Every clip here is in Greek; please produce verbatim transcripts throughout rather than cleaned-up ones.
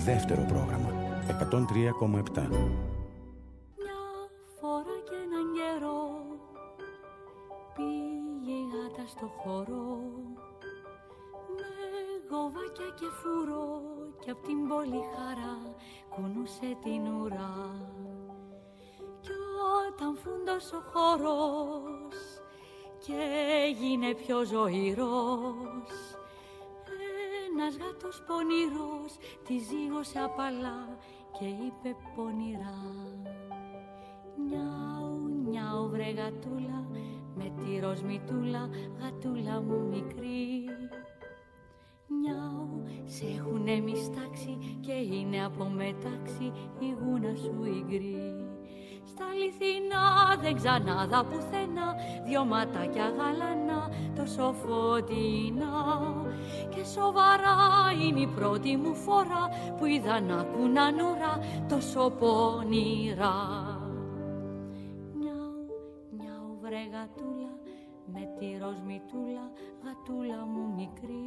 Δεύτερο πρόγραμμα. εκατόν τρία κόμμα επτά. Μια φορά και έναν καιρό πήγε η γάτα στο χώρο με γοβάκια και φουρό κι απ' την πολύ χαρά κουνούσε την ουρά. Κι όταν φούντωσε ο χώρος και έγινε πιο ζωηρός, ένας γάτος πονηρός τη ζήγωσε απαλά και είπε πονηρά: Νιάου, νιάου βρε γατούλα, με τη ροσμητούλα, γατούλα μου μικρή. Νιάου, σε έχουνε μιστάξει και είναι από μετάξι η γούνα σου υγρή. Στα αληθινά δεν ξανάδα πουθενά, δυο ματάκια γαλανά, τόσο φωτεινά. Και σοβαρά είναι η πρώτη μου φορά που είδα να κουνάν ουρά, τόσο πονηρά. Νιάου, νιάου βρε γατούλα, με τη ροσμητούλα, γατούλα μου μικρή.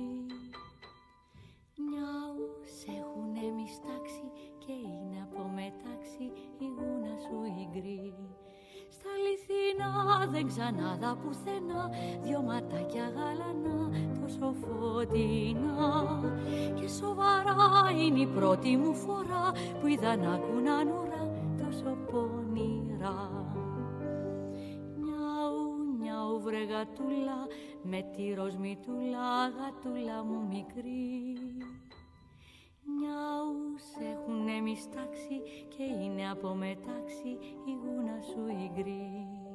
Νιάου, σε έχουνε μιστάξει και είναι από μετάξι η γούνα σου υγρή. Στα αληθινά δεν ξανάδα πουθενά, δυο ματάκια γαλανά, τόσο φωτεινά. Και σοβαρά είναι η πρώτη μου φορά που είδα να κουνάν ουρά, τόσο πονηρά. Νιάου, νιάου βρε γατούλα, με τη ροσμητούλα, γατούλα μου μικρή. Νιάου, σε έχουνε μιστάξει και είναι από μετάξι η γούνα σου υγρή.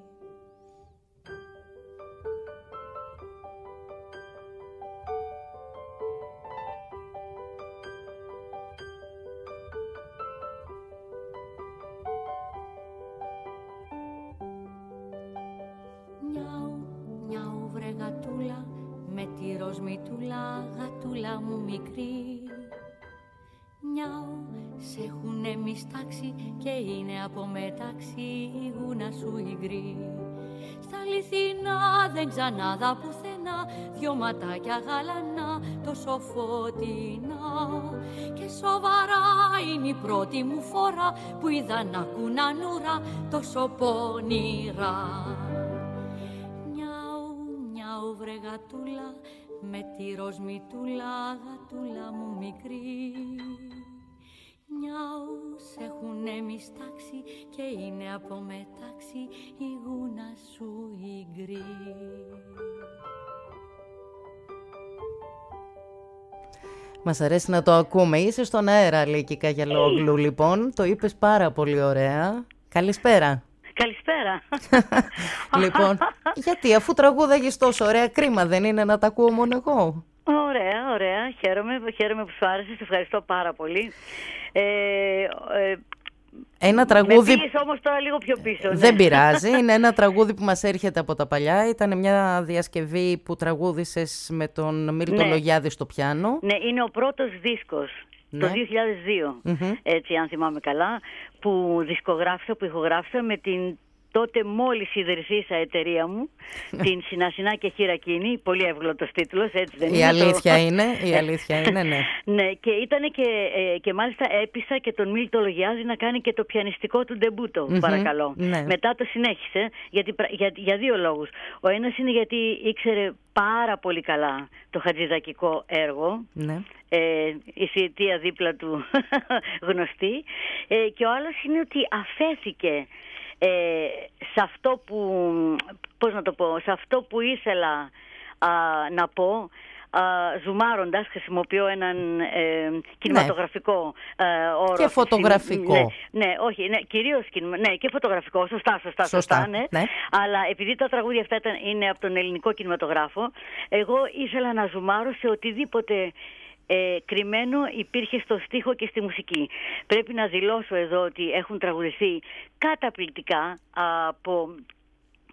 Νιάου, νιάου βρε γατούλα, με τη ροσμητούλα, γατούλα μου μικρή. Νιάου, σε έχουνε μιστάξει και είναι από μετάξι η γούνα σου υγρή. Στα αληθινά δεν ξανάδα πουθενά, δυο ματάκια γαλανά, τόσο φωτεινά. Και σοβαρά είναι η πρώτη μου φορά που είδα να κουνάν ουρά, τόσο πονηρά. Νιάου, νιάου βρε γατούλα, με τη ροσμητούλα, γατούλα μου μικρή. Νιάου, σε έχουνε μιστάξει και είναι από μετάξι η γούνα σου υγρή. Μας αρέσει να το ακούμε. Είσαι στον αέρα, Λίκη Καγιαλόγλου, λοιπόν. Το είπες πάρα πολύ ωραία. Καλησπέρα. Καλησπέρα. Λοιπόν, γιατί αφού τραγούδαγες τόσο ωραία, κρίμα δεν είναι να τα ακούω μόνο εγώ? Ωραία, ωραία. Χαίρομαι, χαίρομαι που σου άρεσε. Σε ευχαριστώ πάρα πολύ. Ε, ε, ένα τραγούδι... Με πήγες όμως τώρα λίγο πιο πίσω. Ναι. Δεν πειράζει. Είναι ένα τραγούδι που μας έρχεται από τα παλιά. Ήταν μια διασκευή που τραγούδησες με τον Μίλτο Ναι. Λογιάδη στο πιάνο. Ναι, είναι ο πρώτος δίσκος. Ναι. Το δύο χιλιάδες δύο, mm-hmm. έτσι αν θυμάμαι καλά, που δισκογράφησα, που ηχογράφησα με την τότε μόλις ιδρυθήσα εταιρεία μου, την Συνασινά και Χειρακίνη, πολύ εύγλωτος τίτλος, έτσι δεν η είναι? Αλήθεια το... είναι, η αλήθεια είναι, ναι. Ναι, και ήταν και, ε, και μάλιστα έπεισα και τον Μίλτο Λογιάζη να κάνει και το πιανιστικό του ντεμπούτο, mm-hmm. παρακαλώ. Ναι. Μετά το συνέχισε, γιατί, για, για δύο λόγους. Ο ένας είναι γιατί ήξερε πάρα πολύ καλά το χατζηδακικό έργο, ναι. ε, η θητεία δίπλα του γνωστή, ε, και ο άλλος είναι ότι αφέθηκε Ε, σε αυτό που, πώς να το πω, σε αυτό που ήθελα α, να πω, α, ζουμάροντας, χρησιμοποιώ έναν ε, κινηματογραφικό ναι. ε, όρο. Και φωτογραφικό. Ναι, ναι, όχι, ναι, κυρίως ναι, και φωτογραφικό, σωστά, σωστά, σωστά, σωστά ναι. ναι. Αλλά επειδή τα τραγούδια αυτά ήταν, είναι από τον ελληνικό κινηματογράφο, εγώ ήθελα να ζουμάρω σε οτιδήποτε Ε, κρυμμένο υπήρχε στο στίχο και στη μουσική. Πρέπει να δηλώσω εδώ ότι έχουν τραγουδηθεί καταπληκτικά από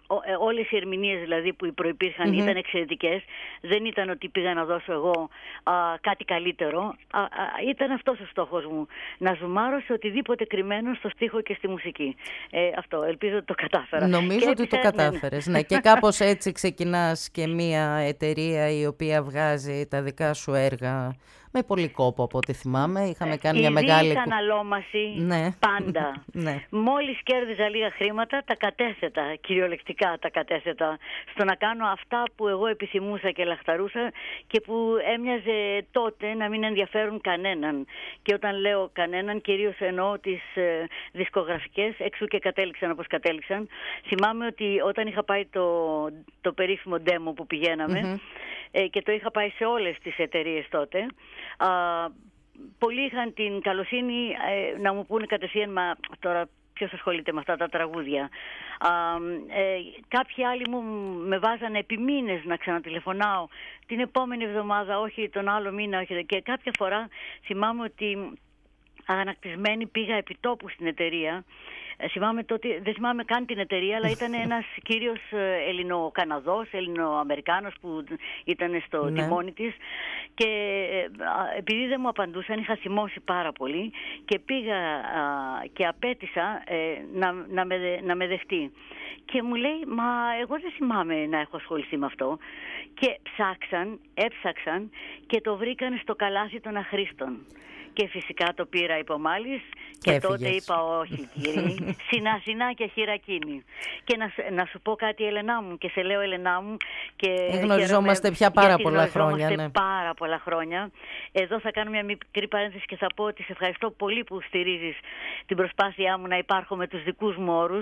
όλες οι ερμηνείες δηλαδή που προϋπήρχαν mm-hmm. ήταν εξαιρετικές. Δεν ήταν ότι πήγα να δώσω εγώ α, κάτι καλύτερο. Α, α, ήταν αυτός ο στόχος μου. Να ζουμάρω σε οτιδήποτε κρυμμένο στο στίχο και στη μουσική. Ε, αυτό, ελπίζω ότι το κατάφερα. Νομίζω και ότι έπεισα, το κατάφερες. Ναι. Ναι, και κάπως έτσι ξεκινάς και μια εταιρεία η οποία βγάζει τα δικά σου έργα με πολύ κόπο από ό,τι θυμάμαι. Είχαμε κάνει μια μεγάλη... Ειδής αναλόμαση, ναι. Πάντα. Ναι. Μόλις κέρδιζα λίγα χρήματα, τα κατέθετα, κυριολεκτικά τα κατέθετα, στο να κάνω αυτά που εγώ επιθυμούσα και λαχταρούσα και που έμοιαζε τότε να μην ενδιαφέρουν κανέναν. Και όταν λέω κανέναν, κυρίως εννοώ τις ε, δισκογραφικές, εξού και κατέληξαν όπως κατέληξαν. Θυμάμαι ότι όταν είχα πάει το, το περίφημο demo που πηγαίναμε, mm-hmm. ε, και το είχα πάει σε όλες τις εταιρείες τότε, Α, πολλοί είχαν την καλοσύνη ε, να μου πούνε κατευθείαν, μα τώρα ποιος ασχολείται με αυτά τα τραγούδια. Α, ε, κάποιοι άλλοι μου με βάζανε επί μήνες να ξανατηλεφωνάω την επόμενη εβδομάδα, όχι τον άλλο μήνα, όχι. Και κάποια φορά θυμάμαι ότι αγανακτισμένη πήγα επί τόπου στην εταιρεία. Θυμάμαι τότε, δεν θυμάμαι καν την εταιρεία, αλλά ήταν ένας κύριος Ελληνοκαναδός, Ελληνοαμερικάνος που ήταν στο ναι. τιμόνι της και επειδή δεν μου απαντούσαν είχα θυμώσει πάρα πολύ και πήγα α, και απέτησα ε, να, να, με, να με δεχτεί. Και μου λέει, μα εγώ δεν θυμάμαι να έχω ασχοληθεί με αυτό. Και ψάξαν, έψαξαν και το βρήκαν στο καλάθι των αχρήστων. Και φυσικά το πήρα υπομάλης και, και τότε είπα όχι κύριε, συνά συνά και χειρακίνη. Και να, να σου πω κάτι Ελενά μου και σε λέω Ελενά μου και γνωριζόμαστε πια πάρα πολλά χρόνια. Ναι. πάρα πολλά χρόνια. Εδώ θα κάνω μια μικρή παρένθεση και θα πω ότι σε ευχαριστώ πολύ που στηρίζεις την προσπάθειά μου να υπάρχω με τους δικούς μου όρους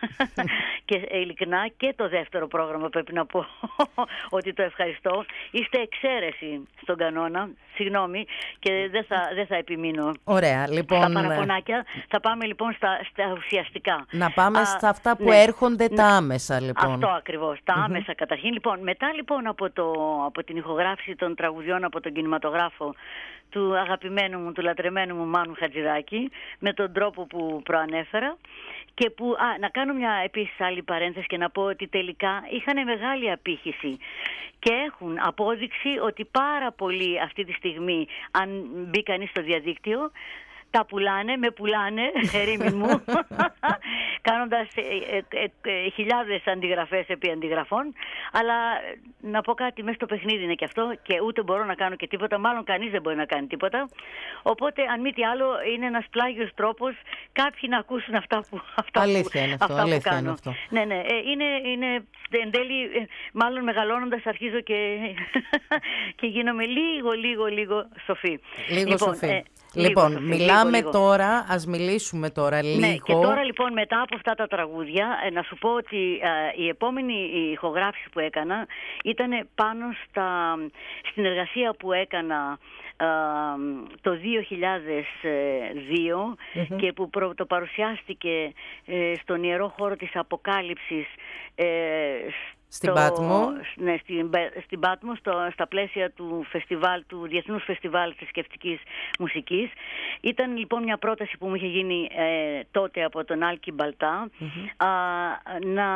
και ειλικρινά και το δεύτερο πρόγραμμα πρέπει να πω ότι το ευχαριστώ. Είστε εξαίρεση στον κανόνα, συγγνώμη και δεν θα, δεν θα επιμείνω. Ωραία, λοιπόν. Στα παραπονάκια. Θα πάμε λοιπόν στα, στα ουσιαστικά. Να πάμε Α, στα αυτά που ναι, έρχονται ναι, τα άμεσα, λοιπόν. Αυτό ακριβώς. Τα mm-hmm. άμεσα καταρχήν. Λοιπόν, μετά λοιπόν από, το, από την ηχογράφηση των τραγουδιών από τον κινηματογράφο του αγαπημένου μου, του λατρεμένου μου Μάνου Χατζηδάκη, με τον τρόπο που προανέφερα. Και που, α, να κάνω μια επίσης άλλη παρένθεση και να πω ότι τελικά είχαν μεγάλη απήχηση και έχουν απόδειξη ότι πάρα πολύ αυτή τη στιγμή, αν μπει κανείς στο διαδίκτυο, τα πουλάνε, με πουλάνε, ερήμην μου, κάνοντας ε, ε, ε, χιλιάδες αντιγραφές επί αντιγραφών. Αλλά να πω κάτι, μέσα στο παιχνίδι είναι και αυτό και ούτε μπορώ να κάνω και τίποτα, μάλλον κανείς δεν μπορεί να κάνει τίποτα. Οπότε, αν μη τι άλλο, είναι ένας πλάγιος τρόπος κάποιοι να ακούσουν αυτά που, αυτά αλήθεια που, είναι αυτό, αυτά αλήθεια που κάνω. Είναι αυτό. Ναι, ναι, ε, είναι, είναι εν τέλει, ε, μάλλον μεγαλώνοντας αρχίζω και, και γίνομαι λίγο, λίγο, λίγο σοφή. Λίγο λοιπόν, σοφή. Ε, Λοιπόν, λίγο, μιλάμε λίγο, λίγο. τώρα, ας μιλήσουμε τώρα λίγο. Ναι, και τώρα λοιπόν μετά από αυτά τα τραγούδια, ε, να σου πω ότι ε, η επόμενη ηχογράφηση που έκανα ήταν πάνω στα, στην εργασία που έκανα ε, το δύο χιλιάδες δύο mm-hmm. και που προ, το παρουσιάστηκε ε, στον Ιερό Χώρο της Αποκάλυψης ε, Στην Πάτμο. Ναι, στην, στην Πάτμο, στο, στα πλαίσια του, φεστιβάλ, του Διεθνούς Φεστιβάλ Θρησκευτικής Μουσικής. Ήταν λοιπόν μια πρόταση που μου είχε γίνει ε, τότε από τον Άλκη Μπαλτά mm-hmm. α, να...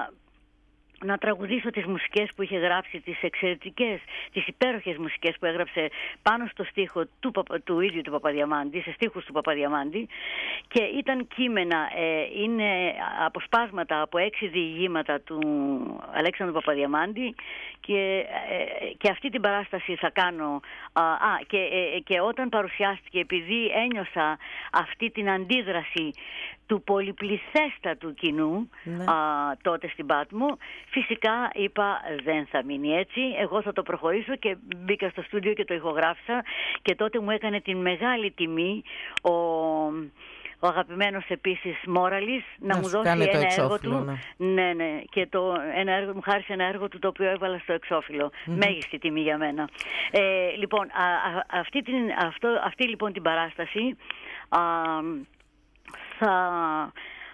να τραγουδήσω τις μουσικές που είχε γράψει, τις εξαιρετικές, τις υπέροχες μουσικές που έγραψε πάνω στο στίχο του, του ίδιου του Παπαδιαμάντη, σε στίχους του Παπαδιαμάντη και ήταν κείμενα, ε, είναι αποσπάσματα από έξι διηγήματα του Αλέξανδρου Παπαδιαμάντη και, ε, και αυτή την παράσταση θα κάνω α, α, και, ε, και όταν παρουσιάστηκε, επειδή ένιωσα αυτή την αντίδραση του πολυπληθέστατου κοινού ναι. α, τότε στην Πάτμο, φυσικά είπα δεν θα μείνει έτσι, εγώ θα το προχωρήσω και μπήκα στο στούντιο και το ηχογράφησα και τότε μου έκανε την μεγάλη τιμή ο, ο αγαπημένος επίσης Μόραλης να, να μου δώσει ένα έργο του ναι. ναι, ναι, και το, ένα έργο, μου χάρισε ένα έργο του το οποίο έβαλα στο εξώφυλλο. Mm-hmm. Μέγιστη τιμή για μένα. Ε, λοιπόν, α, α, αυτή, την, αυτό, αυτή λοιπόν την παράσταση α, θα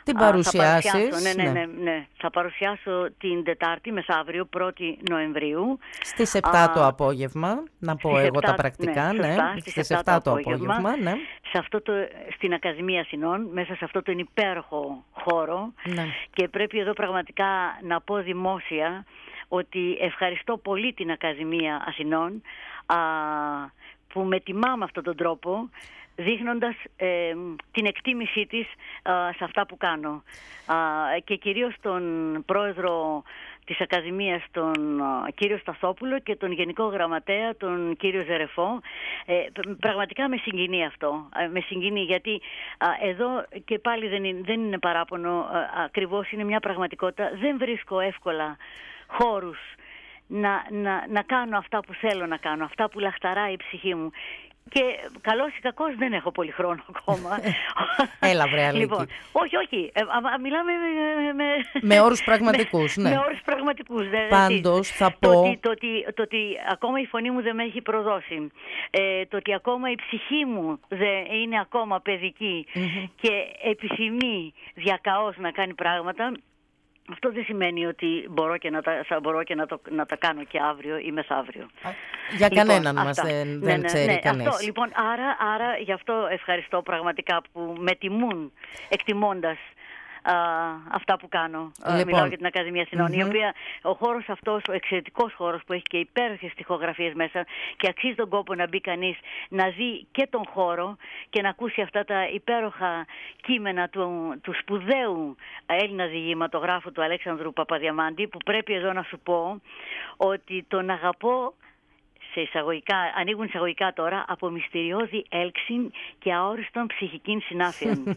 Την παρουσιάσεις. Ναι, ναι, ναι, ναι. Θα παρουσιάσω την Τετάρτη, μεθαύριο, πρώτη Νοεμβρίου. Στις επτά το απόγευμα, να πω εγώ επτά, τα πρακτικά. Ναι, σωστά, στις επτά, επτά το απόγευμα. απόγευμα ναι. Σε αυτό το, στην Ακαδημία Αθηνών, μέσα σε αυτό τον υπέροχο χώρο. Ναι. Και πρέπει εδώ πραγματικά να πω δημόσια ότι ευχαριστώ πολύ την Ακαδημία Αθηνών α, που με τιμά με αυτόν τον τρόπο, δείχνοντας ε, την εκτίμησή της α, σε αυτά που κάνω. Α, και κυρίως τον πρόεδρο της Ακαδημίας, τον α, κύριο Σταθόπουλο, και τον γενικό γραμματέα, τον κύριο Ζερεφό. Ε, πραγματικά με συγκινεί αυτό. Ε, με συγκινεί γιατί α, εδώ και πάλι δεν είναι, δεν είναι παράπονο, α, ακριβώς είναι μια πραγματικότητα. Δεν βρίσκω εύκολα χώρους να, να, να κάνω αυτά που θέλω να κάνω, αυτά που λαχταράει η ψυχή μου. Και καλώς ή κακώς δεν έχω πολύ χρόνο ακόμα. Έλα βρε Αλίκη. Λοιπόν, όχι, όχι. Ε, α, μιλάμε με... Με, με όρους πραγματικούς, με, ναι. Με όρους πραγματικούς. Δε, Πάντως δε, θα το πω... Ότι, το, ότι, το ότι ακόμα η φωνή μου δεν με έχει προδώσει. Ε, το ότι ακόμα η ψυχή μου δεν είναι ακόμα παιδική mm-hmm. και επιθυμεί διακαώς να κάνει πράγματα... Αυτό δεν σημαίνει ότι μπορώ και να τα, θα μπορώ και να, το, να τα κάνω και αύριο ή μεθαύριο. Για λοιπόν, κανέναν αυτά. μας δεν, ναι, δεν ναι, ξέρει ναι, κανείς. Αυτό, λοιπόν, άρα, άρα γι' αυτό ευχαριστώ πραγματικά που με τιμούν εκτιμώντας α, αυτά που κάνω. Λοιπόν, μιλάω για την Ακαδημία Αθηνών, mm-hmm. η οποία ο χώρος αυτός, ο εξαιρετικός χώρος που έχει και υπέροχες στιχογραφίες μέσα και αξίζει τον κόπο να μπει κανείς να δει και τον χώρο και να ακούσει αυτά τα υπέροχα κείμενα του, του σπουδαίου Έλληνα διηγηματογράφου του Αλέξανδρου Παπαδιαμάντη, που πρέπει εδώ να σου πω ότι τον αγαπώ σε εισαγωγικά, ανοίγουν εισαγωγικά τώρα, από μυστηριώδη έλξη και αόριστον ψυχικήν συνάφειαν.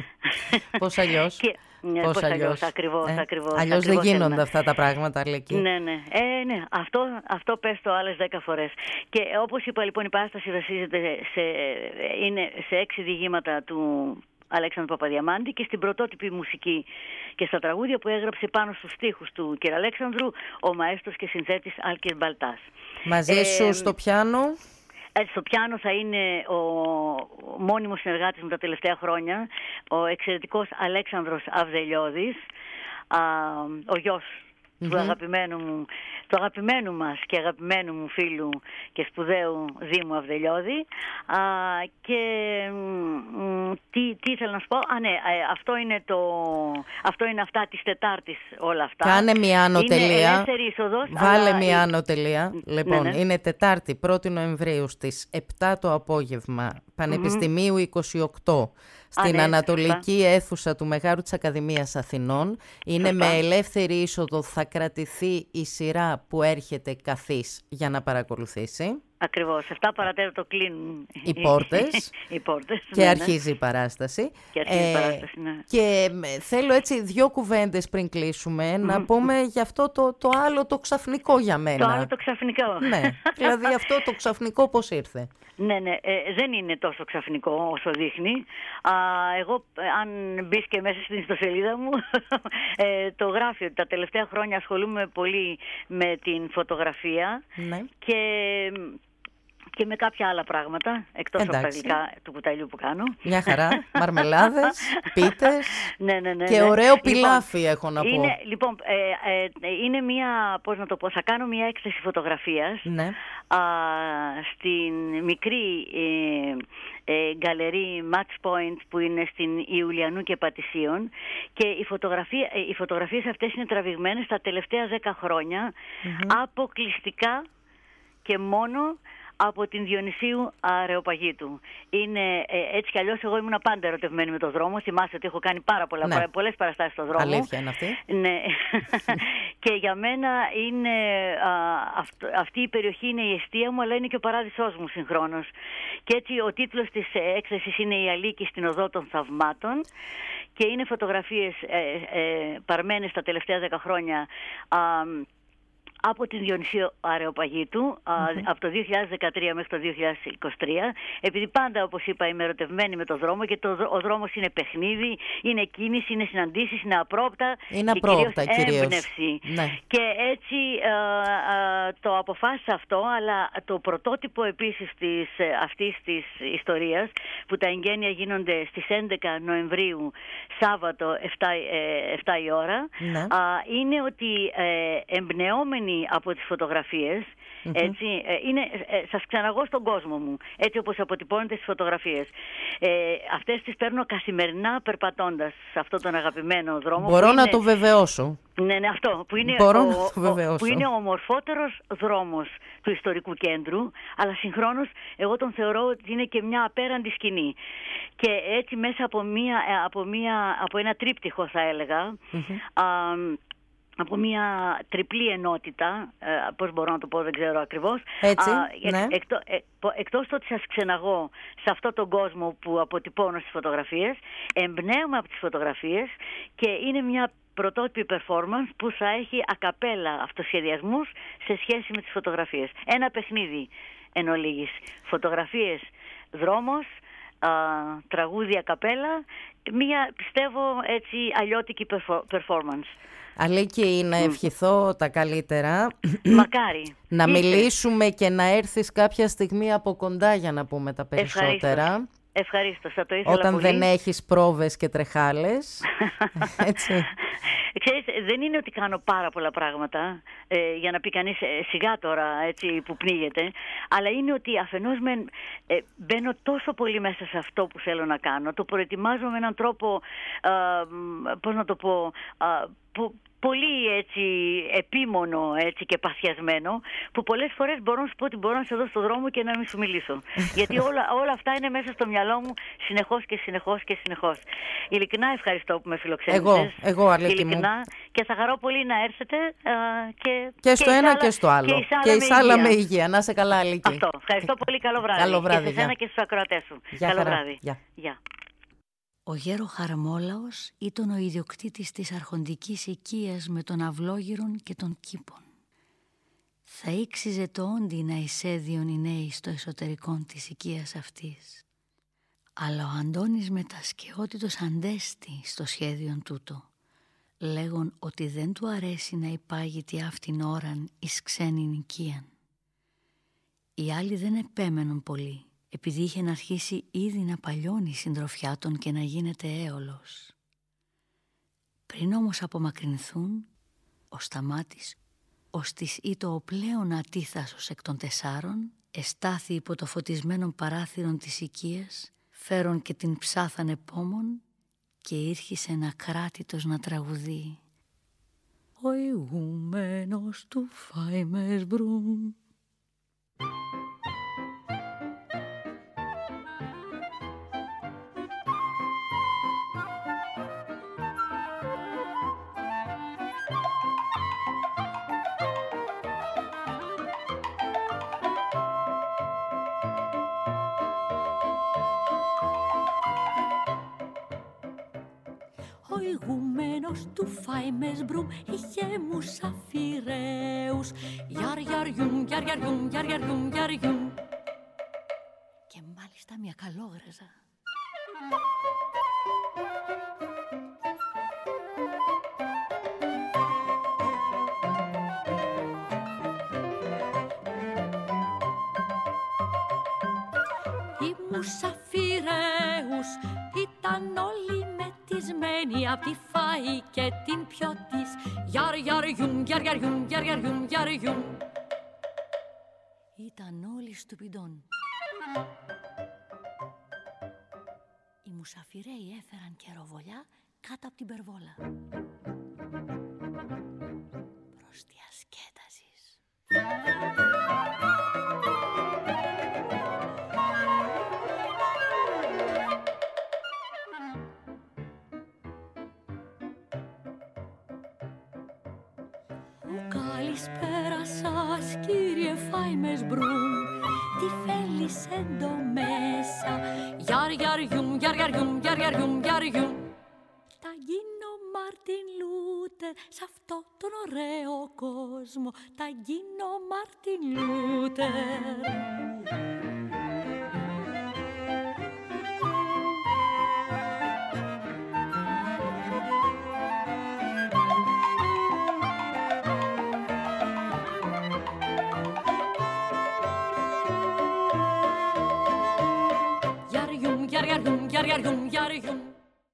Πώς αλλιώς. Και, ναι, πώς, πώς αλλιώς, ακριβώς, ε, ακριβώς. Αλλιώς ακριβώς δεν γίνονται ένα. αυτά τα πράγματα, Αλέκη. Ναι, ναι, ε, ναι. Αυτό, αυτό πες το άλλες δέκα φορές. Και όπως είπα, λοιπόν, η παράσταση βασίζεται σε, είναι σε έξι διηγήματα του Αλέξανδρου Παπαδιαμάντη και στην πρωτότυπη μουσική και στα τραγούδια που έγραψε πάνω στους στίχους του κ. Αλέξανδρου ο μαέστρος και συνθέτης Άλκης Μπαλτάς. Μαζί ε, σου στο πιάνο. Ε, στο πιάνο θα είναι ο, ο μόνιμος συνεργάτης μου τα τελευταία χρόνια, ο εξαιρετικός Αλέξανδρος Αυδελιώδης, α, ο γιος mm-hmm. του αγαπημένου μου, του αγαπημένου μας και αγαπημένου μου φίλου και σπουδαίου Δήμου Αυδελιώδη. Α, και μ, τι, τι ήθελα να σου πω. Α, ναι, αυτό είναι, το, αυτό είναι αυτά της Τετάρτης όλα αυτά. Κάνε μια ανωτελεία. Είσοδος, Βάλε αλλά... μια ανωτελεία. Λοιπόν, ναι, ναι. είναι Τετάρτη, πρώτη Νοεμβρίου στις επτά το απόγευμα, Πανεπιστημίου mm-hmm. είκοσι οκτώ. Στην Α, ναι, Ανατολική σωστά. Αίθουσα του Μεγάρου της Ακαδημίας Αθηνών. Είναι σωστά. Με ελεύθερη είσοδο, θα κρατηθεί η σειρά που έρχεται καθής για να παρακολουθήσει. Ακριβώς, εφτά παρατέταρτο κλείνουν οι πόρτες, οι πόρτες και ναι, αρχίζει η παράσταση. Και, αρχίζει ε, η παράσταση, ναι. Και θέλω έτσι δύο κουβέντες πριν κλείσουμε, mm-hmm. να πούμε για αυτό το, το άλλο το ξαφνικό για μένα. Το άλλο το ξαφνικό. Ναι, δηλαδή αυτό το ξαφνικό πώς ήρθε. Ναι, ναι, ε, δεν είναι τόσο ξαφνικό όσο δείχνει. Α, εγώ, αν μπεις και μέσα στην ιστοσελίδα μου, ε, το γράφει ότι τα τελευταία χρόνια ασχολούμαι πολύ με την φωτογραφία ναι. και... και με κάποια άλλα πράγματα, εκτός Εντάξει. από τα γλυκά του κουταλιού που κάνω. Μια χαρά, μαρμελάδες, πίτες ναι, ναι, ναι, και ναι. ωραίο πιλάφι λοιπόν, έχω να πω. Είναι, λοιπόν, ε, ε, είναι μια, πώς να το πω, θα κάνω μια έκθεση φωτογραφίας ναι. α, στην μικρή ε, ε, γκαλερί Match Point που είναι στην Ιουλιανού και Πατησίων και οι, φωτογραφία, ε, οι φωτογραφίες αυτές είναι τραβηγμένες τα τελευταία δέκα χρόνια mm-hmm. αποκλειστικά και μόνο από την Διονυσίου Αρεοπαγίτου. Είναι ε, έτσι κι αλλιώς εγώ ήμουν πάντα ερωτευμένη με τον δρόμο. Θυμάσαι ότι έχω κάνει πάρα πολλά, ναι. πολλές παραστάσεις στον δρόμο. Αλήθεια είναι αυτή. Ναι. Και για μένα είναι, α, αυτ, αυτή η περιοχή είναι η εστία μου, αλλά είναι και ο παράδεισός μου συγχρόνως. Και έτσι ο τίτλος της έκθεσης είναι «Η Αλίκη στην οδό των θαυμάτων» και είναι φωτογραφίες ε, ε, παρμένες τα τελευταία δέκα χρόνια α, από την Διονυσίου Αρεοπαγίτου, mm-hmm. από το δύο χιλιάδες δεκατρία μέχρι το δύο χιλιάδες είκοσι τρία, επειδή πάντα, όπως είπα, είμαι ερωτευμένη με το δρόμο και το, ο δρόμος είναι παιχνίδι, είναι κίνηση, είναι συναντήσεις, είναι απρόπτα είναι και απρόπτα, κυρίως, κυρίως έμπνευση. Ναι. Και έτσι ε, ε, το αποφάσισα αυτό, αλλά το πρωτότυπο επίσης της, αυτής της ιστορίας, που τα εγγένεια γίνονται στις έντεκα Νοεμβρίου, Σάββατο, επτά η ώρα, ναι. ε, είναι ότι ε, εμπνεόμενοι από τις φωτογραφίες, mm-hmm. έτσι, ε, είναι, ε, σας ξαναγώ στον κόσμο μου, έτσι όπως αποτυπώνεται στις φωτογραφίες. Ε, αυτές τις παίρνω καθημερινά περπατώντας σε αυτόν τον αγαπημένο δρόμο. Μπορώ να είναι, το βεβαιώσω. Ναι, ναι, αυτό. Που είναι, Μπορώ ο, να το βεβαιώσω. Ο, που είναι ο ομορφότερος δρόμος του ιστορικού κέντρου, αλλά συγχρόνως εγώ τον θεωρώ ότι είναι και μια απέραντη σκηνή. Και έτσι μέσα από, μια, από, μια, από ένα τρίπτυχο, θα έλεγα, mm-hmm. α, από μια τριπλή ενότητα, ε, πώς μπορώ να το πω, δεν ξέρω ακριβώς. Έτσι, Α, ναι. εκ, εκτό, ε, εκτός το ότι σας ξεναγώ σε αυτόν τον κόσμο που αποτυπώνω στις φωτογραφίες, εμπνέομαι από τις φωτογραφίες και είναι μια πρωτότυπη performance που θα έχει ακαπέλα αυτοσχεδιασμούς σε σχέση με τις φωτογραφίες. Ένα παιχνίδι εν ολίγης. Φωτογραφίες, δρόμος, α, τραγούδια καπέλα, μια, πιστεύω, έτσι αλλιώτικη performance. Αλίκη, να ευχηθώ τα καλύτερα. Μακάρι. Να Είστε. μιλήσουμε και να έρθεις κάποια στιγμή από κοντά για να πούμε τα περισσότερα. Ευχαριστώ, θα το ήθελα Όταν πολύ. δεν έχεις πρόβες και τρεχάλες. Έτσι. Ξέρεις, δεν είναι ότι κάνω πάρα πολλά πράγματα, ε, για να πει κανείς ε, σιγά τώρα, έτσι, που πνίγεται, αλλά είναι ότι αφενός με, ε, μπαίνω τόσο πολύ μέσα σε αυτό που θέλω να κάνω, το προετοιμάζω με έναν τρόπο, ε, πώς να το πω, ε, που, πολύ έτσι επίμονο, έτσι, και παθιασμένο, που πολλές φορές μπορώ να σου πω ότι μπορώ να σε δω στον δρόμο και να μην σου μιλήσω. Γιατί όλα, όλα αυτά είναι μέσα στο μυαλό μου συνεχώς και συνεχώς και συνεχώς. Ειλικρινά ευχαριστώ που με φιλοξένησες. Εγώ, εγώ Αλίκη μου. Και θα χαρώ πολύ να έρθετε. Α, και, και στο και ένα άλλα, και στο άλλο. Και εις άλλα με υγεία. Να είσαι καλά, Αλίκη. Αυτό. Ευχαριστώ πολύ. Καλό βράδυ. Καλό βράδυ. Και σε σένα και στους ακροατές σου. Γεια Καλό χαρά. βράδυ. Γεια. Γεια. Ο γέρο Χαρμόλαος ήταν ο ιδιοκτήτης της αρχοντικής οικίας με των αυλόγυρων και των κήπων. Θα ήξιζε το όντι να εισέδιον οι νέοι στο εσωτερικό της οικίας αυτής. Αλλά ο Αντώνης μετασκαιότητος αντέστη στο σχέδιον τούτο, λέγον ότι δεν του αρέσει να υπάγεται αυτήν ώραν εις ξένην οικίαν. Οι άλλοι δεν επέμενον πολύ, επειδή είχε να αρχίσει ήδη να παλιώνει η συντροφιά των και να γίνεται έολος. Πριν όμως απομακρυνθούν, ο Σταμάτης, ως της ήτο ο πλέον ατίθασος εκ των τεσσάρων, εστάθη υπό το φωτισμένο παράθυρον της οικίας, φέρον και την ψάθαν επόμων και ήρχισε ένα κράτητος να τραγουδεί. Ο ηγούμενος του Φάιμες Μπρουμ. Ο ηγούμενος του Φάιμες Μπρουμ είχε μουσαφιρέους. Γιαρ γιαριούν, γιαρ γιαριούν, γιαρ γιαριούν, γιαρ γιουν. Και μάλιστα μια καλόγραζα. Οι μουσαφιρέους ήταν όλοι μετισμένοι απ' τη φάη και την πιώτης. Γιαρ γιαριούν, γιαρ γιαριούν, γιαρ γιαριούν, γιαρ γιουν. Ήταν όλοι στουπιντών. Οι μουσαφιρέοι έφεραν καιροβολιά κάτω από την περβόλα. Προς διασκέτασης. Καλησπέρα σας, κύριε Φάιμες Μπρουμ. Τι θέλεις εντω μέσα? Γιαρ γιαριούν, γιαρ γιαριούν, γιαρ γιαριούν, γιαρ γιουν. Τα γίνω Μάρτιν Λούτερ Λούτερ, σ' αυτό τον ωραίο κόσμο τα γίνω Μάρτιν Λούτερ. Γιαρ γιουμ, γιαρ γιαρ γιουμ, γιαρ γιαρ γιουμ, γιαρ γιουμ.